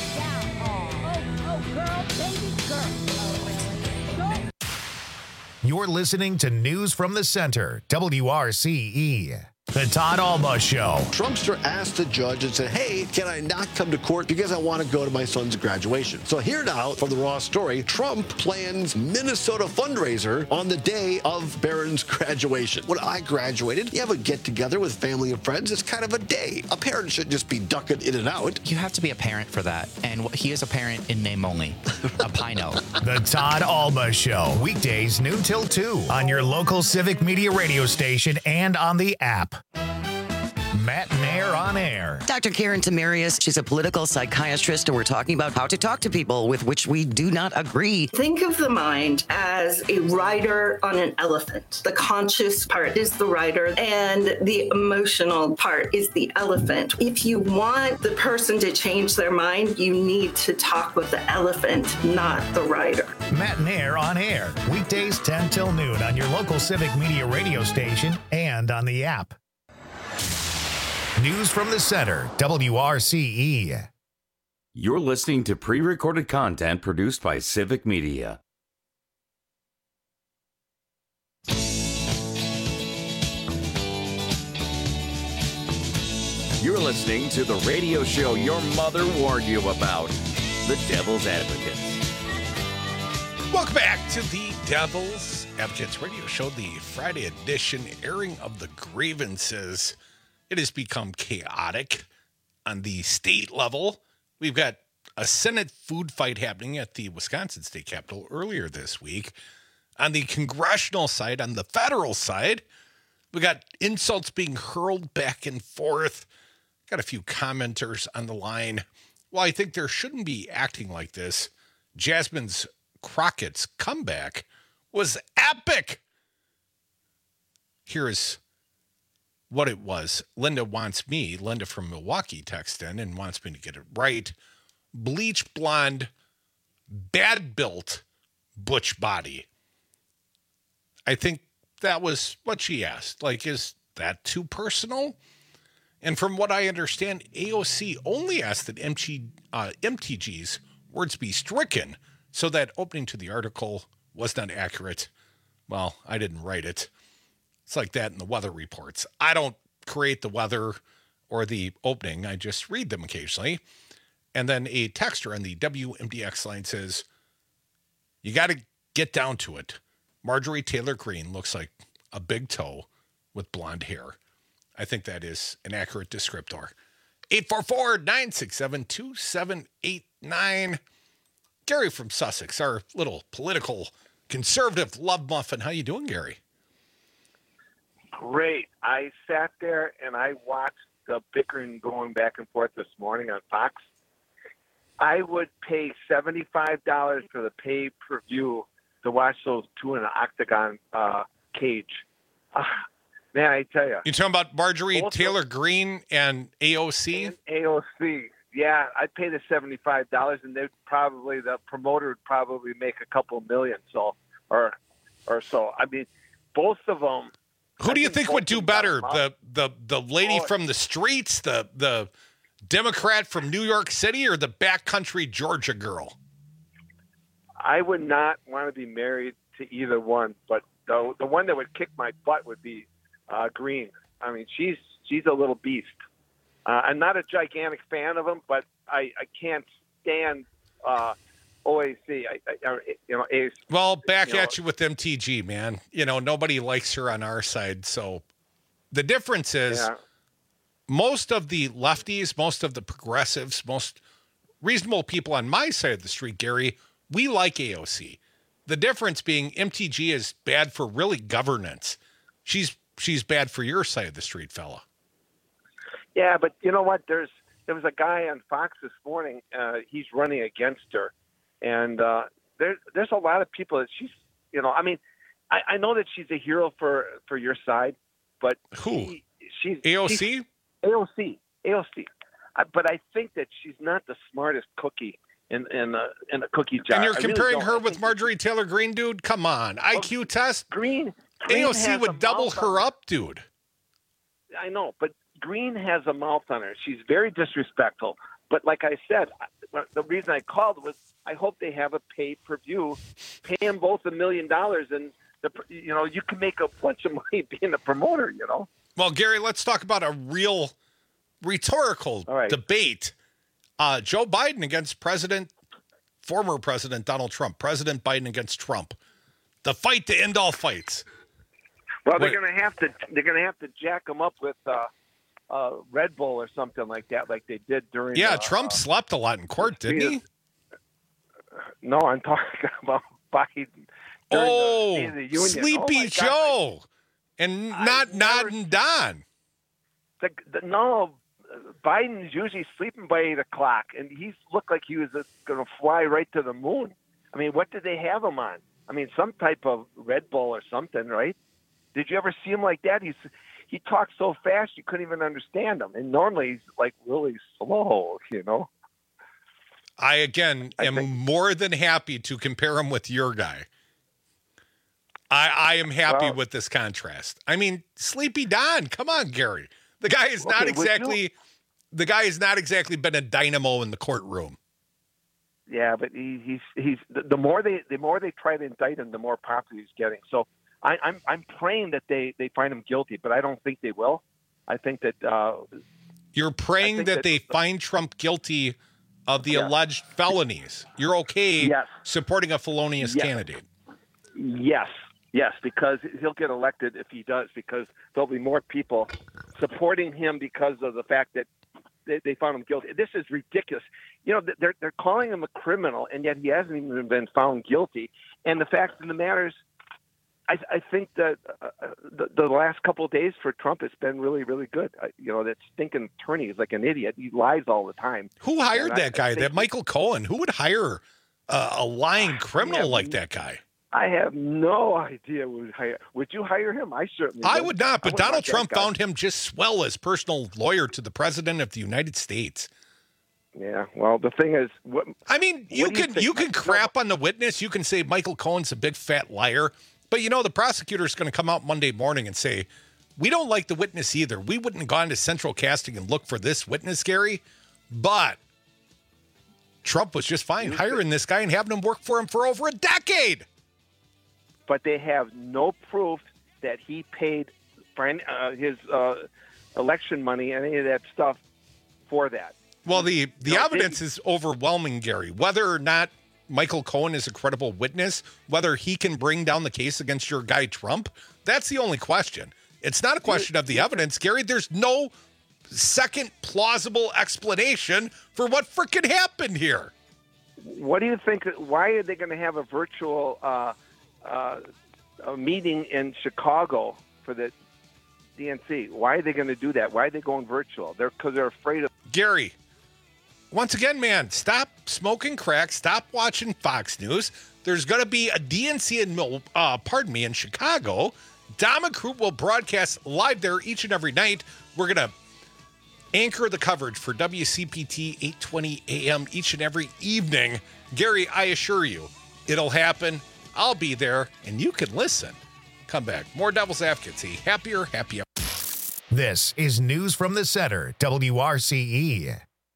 Oh, girl, baby girl. Oh, You're listening to News from the Center, W R C E. The Todd Alba Show. Trumpster asked the judge and said, hey, can I not come to court because I want to go to my son's graduation? So here now, from the Raw story, Trump plans Minnesota fundraiser on the day of Barron's graduation. When I graduated, you have a get-together with family and friends. It's kind of a day. A parent shouldn't just be ducking in and out. You have to be a parent for that. And he is a parent in name only. A Pino. The Todd Alba Show. Weekdays noon till two on your local Civic Media radio station and on the app. Matt Nair on air. Doctor Karen Tamarius, she's a political psychiatrist, and we're talking about how to talk to people with which we do not agree. Think of the mind as a rider on an elephant. The conscious part is the rider, and the emotional part is the elephant. If you want the person to change their mind, you need to talk with the elephant, not the rider. Matt Nair on air. Weekdays ten till noon on your local Civic Media radio station and on the app. News from the Center, W R C E. You're listening to pre-recorded content produced by Civic Media. You're listening to the radio show your mother warned you about, The Devil's Advocates. Welcome back to the Devil's Advocates radio show, the Friday edition, airing of the grievances. It has become chaotic on the state level. We've got a Senate food fight happening at the Wisconsin State Capitol earlier this week. On the congressional side, on the federal side, we got insults being hurled back and forth. Got a few commenters on the line. Well, I think there shouldn't be acting like this. Jasmine's Crockett's comeback was epic. Here is what it was. Linda wants me, Linda from Milwaukee, texted in and wants me to get it right. Bleach blonde, bad built, butch body. I think that was what she asked. Like, is that too personal? And from what I understand, A O C only asked that M T, uh, M T G's words be stricken, so that opening to the article was not accurate. Well, I didn't write it. It's like that in the weather reports. I don't create the weather or the opening. I just read them occasionally. And then a texter on the W M D X line says, you got to get down to it. Marjorie Taylor Greene looks like a big toe with blonde hair. I think that is an accurate descriptor. eight four four, nine six seven, two seven eight nine. Gary from Sussex, our little political conservative love muffin. How you doing, Gary? Great. I sat there and I watched the bickering going back and forth this morning on Fox. I would pay seventy-five dollars for the pay-per-view to watch those two in an octagon uh, cage. Uh, man, I tell you. You talking about Marjorie Taylor Greene and A O C? And A O C. Yeah, I'd pay the seventy-five dollars, and they'd probably, the promoter would probably make a couple million so, or or so. I mean, both of them. Who I do you think would do better? got The the the lady Oh. from the streets, the the Democrat from New York City, or the backcountry Georgia girl? I would not want to be married to either one, but the the one that would kick my butt would be uh, Green. I mean, she's she's a little beast. Uh, I'm not a gigantic fan of him, but I, I can't stand uh, O A C. I, I, you know, A- Well, back you know, at you with M T G, man. You know, nobody likes her on our side. So the difference is Yeah. most of the lefties, most of the progressives, most reasonable people on my side of the street, Gary, we like A O C. The difference being M T G is bad for really governance. She's she's bad for your side of the street, fella. Yeah, but you know what? There's there was a guy on Fox this morning. Uh, he's running against her, and uh, there there's a lot of people that she's. You know, I mean, I, I know that she's a hero for for your side, but who? She, she's A O C? she's- A O C. A O C. I, but I think that she's not the smartest cookie in in a, in a cookie jar. And you're I really comparing don't. her I with think Marjorie Taylor Greene, dude? Come on. I Q test? Green. A O C Green has a would double mouth her on- up, dude. I know, but Green has a mouth on her. She's very disrespectful. But like I said, I- the reason I called was I hope they have a pay-per-view, pay them both a million dollars, and the, you know you can make a bunch of money being a promoter. You know. Well, Gary, let's talk about a real rhetorical debate. Uh, Joe Biden against President, former President Donald Trump. President Biden against Trump. The fight to end all fights. Well, they're Wait. going to have to. They're going to have to jack them up with uh, uh, Red Bull or something like that, like they did during. Yeah, uh, Trump slept a lot in court, didn't he? No, I'm talking about Biden. during the Oh, State of the Union. Sleepy Oh, my God. Joe. And not Nod and Don. The, the, no, Biden's usually sleeping by eight o'clock, and he looked like he was going to fly right to the moon. I mean, what did they have him on? I mean, some type of Red Bull or something, right? Did you ever see him like that? He's he talks so fast you couldn't even understand him, and normally he's like really slow, you know. I again am more than happy to compare him with your guy. I, I am happy Well- with this contrast. I mean, Sleepy Don, come on, Gary. The guy is not Okay, would exactly you- the guy has not exactly been a dynamo in the courtroom. Yeah, but he, he's he's the, the more they the more they try to indict him, the more popular he's getting. So I, I'm I'm praying that they, they find him guilty, but I don't think they will. I think that uh, You're praying think that, that- they find Trump guilty of the Yeah. alleged felonies. You're okay Yes. supporting a felonious Yes. candidate. yes, yes, because he'll get elected if he does, because there'll be more people supporting him because of the fact that they, they found him guilty. This is ridiculous. You know, they're they're calling him a criminal, and yet he hasn't even been found guilty. And the fact of the matter is, I, I think that uh, the, the last couple of days for Trump has been really, really good. Uh, you know, that stinking attorney is like an idiot. He lies all the time. Who hired And I- that guy? I think That Michael Cohen? Who would hire uh, a lying criminal like that guy? I have no idea who would hire. Would you hire him? I certainly. I would not, but I wouldn't Donald want that Trump guy. found him just swell as personal lawyer to the president of the United States. Yeah. Well, the thing is, what I mean, you what do you can think, you can Mike? crap on the witness. You can say Michael Cohen's a big fat liar, but you know the prosecutor's going to come out Monday morning and say, "We don't like the witness either. We wouldn't have gone to central casting and look for this witness, Gary, but Trump was just fine hiring this guy and having him work for him for over a decade." But they have no proof that he paid for any, uh, his uh, election money, any of that stuff, for that. Well, the, the No, evidence is overwhelming, Gary. Whether or not Michael Cohen is a credible witness, whether he can bring down the case against your guy Trump, that's the only question. It's not a question of the evidence, Gary. There's no second plausible explanation for what frickin' happened here. What do you think? Why are they going to have a virtual uh, uh, a meeting in Chicago for the D N C? Why are they going to do that? Why are they going virtual? They're because they're afraid of. Gary, once again, man, stop smoking crack. Stop watching Fox News. There's going to be a D N C in, Mil- uh, pardon me, in Chicago. Dom and Croup will broadcast live there each and every night. We're going to anchor the coverage for W C P T eight twenty A M each and every evening. Gary, I assure you, it'll happen. I'll be there, and you can listen. Come back. More Devil's Advocates. Happier, happier. This is News from the Center, W R C E.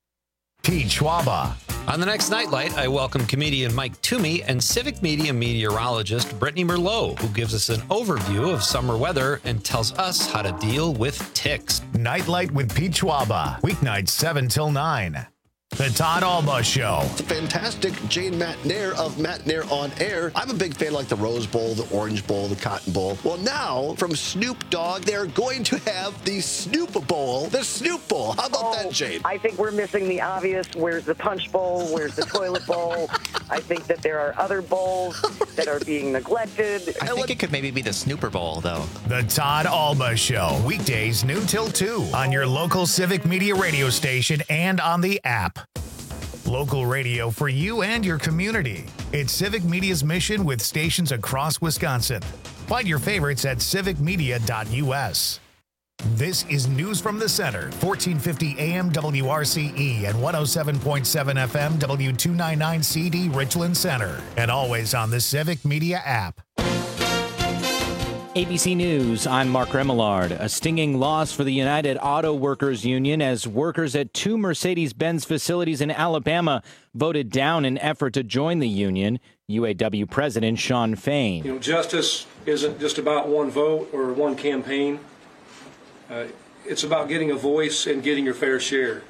Pete Schwaba. On the next Nightlight, I welcome comedian Mike Toomey and civic media meteorologist Brittany Merlot, who gives us an overview of summer weather and tells us how to deal with ticks. Nightlight with Pete Schwaba, weeknights seven till nine. The Todd Alba Show. It's a fantastic Jane Matt Nair of Matt Nair on Air. I'm a big fan like the Rose Bowl, the Orange Bowl, the Cotton Bowl. Well, now from Snoop Dogg, they're going to have the Snoop Bowl, the Snoop Bowl. How about Oh, that, Jane? I think we're missing the obvious. Where's the punch bowl? Where's the toilet bowl? I think that there are other bowls that are being neglected. I think it could maybe be the Snooper Bowl, though. The Todd Alba Show, weekdays noon till two on your local civic media radio station and on the app. Local radio for you and your community. It's Civic Media's mission with stations across Wisconsin. Find your favorites at civic media dot u s. This is News from the Center, fourteen fifty A M W R C E and one oh seven point seven F M W two ninety-nine C D Richland Center. And always on the Civic Media app. A B C News, I'm Mark Remillard. A stinging loss for the United Auto Workers Union as workers at two Mercedes-Benz facilities in Alabama voted down an effort to join the union. U A W President Shawn Fain. You know, justice isn't just about one vote or one campaign. Uh, it's about getting a voice and getting your fair share.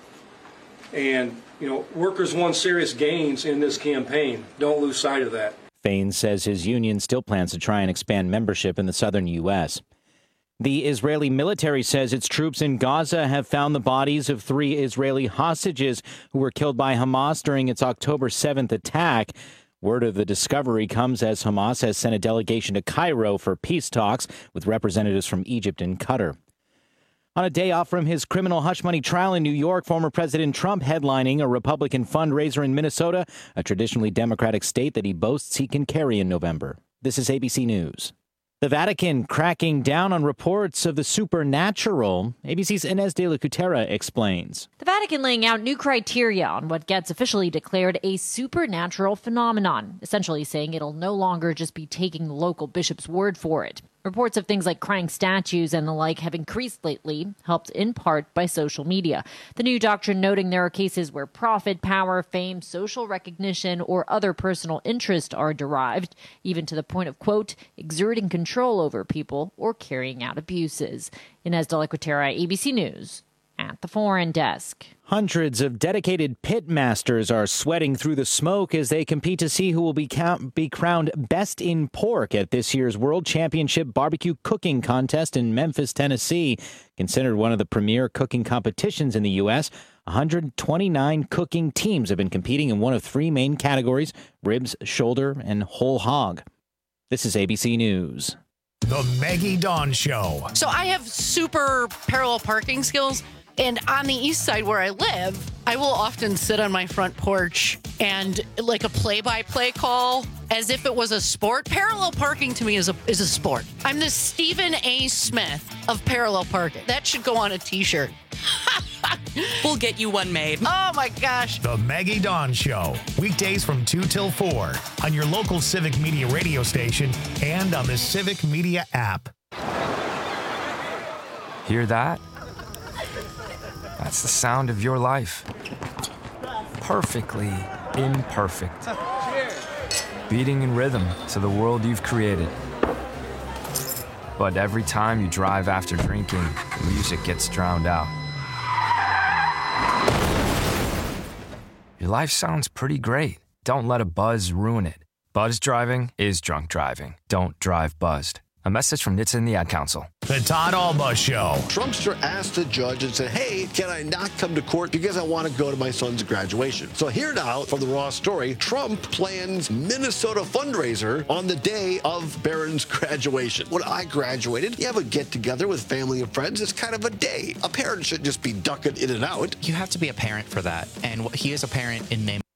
And, you know, workers won serious gains in this campaign. Don't lose sight of that. Fain says his union still plans to try and expand membership in the southern U S. The Israeli military says its troops in Gaza have found the bodies of three Israeli hostages who were killed by Hamas during its October seventh attack. Word of the discovery comes as Hamas has sent a delegation to Cairo for peace talks with representatives from Egypt and Qatar. On a day off from his criminal hush money trial in New York, former President Trump headlining a Republican fundraiser in Minnesota, a traditionally Democratic state that he boasts he can carry in November. This is A B C News. The Vatican cracking down on reports of the supernatural. A B C's Inez de la Cutera explains. The Vatican laying out new criteria on what gets officially declared a supernatural phenomenon, essentially saying it'll no longer just be taking the local bishop's word for it. Reports of things like crying statues and the like have increased lately, helped in part by social media. The new doctrine noting there are cases where profit, power, fame, social recognition, or other personal interest are derived, even to the point of, quote, exerting control over people or carrying out abuses. Inez de la Cutera, A B C News, at the Foreign Desk. Hundreds of dedicated pit masters are sweating through the smoke as they compete to see who will be, count, be crowned best in pork at this year's World Championship Barbecue Cooking Contest in Memphis, Tennessee. Considered one of the premier cooking competitions in the U S, one hundred twenty-nine cooking teams have been competing in one of three main categories: ribs, shoulder, and whole hog. This is A B C News. The Maggie Dawn Show. So I have super parallel parking skills. And on the east side where I live, I will often sit on my front porch and like a play-by-play call as if it was a sport. Parallel parking to me is a is a sport. I'm the Stephen A. Smith of parallel parking. That should go on a t-shirt. We'll get you one made. Oh my gosh. The Maggie Dawn Show. Weekdays from two till four on your local Civic Media radio station and on the Civic Media app. Hear that? That's the sound of your life. Perfectly imperfect. Beating in rhythm to the world you've created. But every time you drive after drinking, the music gets drowned out. Your life sounds pretty great. Don't let a buzz ruin it. Buzz driving is drunk driving. Don't drive buzzed. A message from N H T S A and the Ad Council. The Todd Alba Show. Trumpster asked the judge and said, hey, can I not come to court because I want to go to my son's graduation? So here now from the Raw story, Trump plans Minnesota fundraiser on the day of Barron's graduation. When I graduated, you have a get-together with family and friends. It's kind of a day. A parent shouldn't just be ducking in and out. You have to be a parent for that. And he is a parent in name.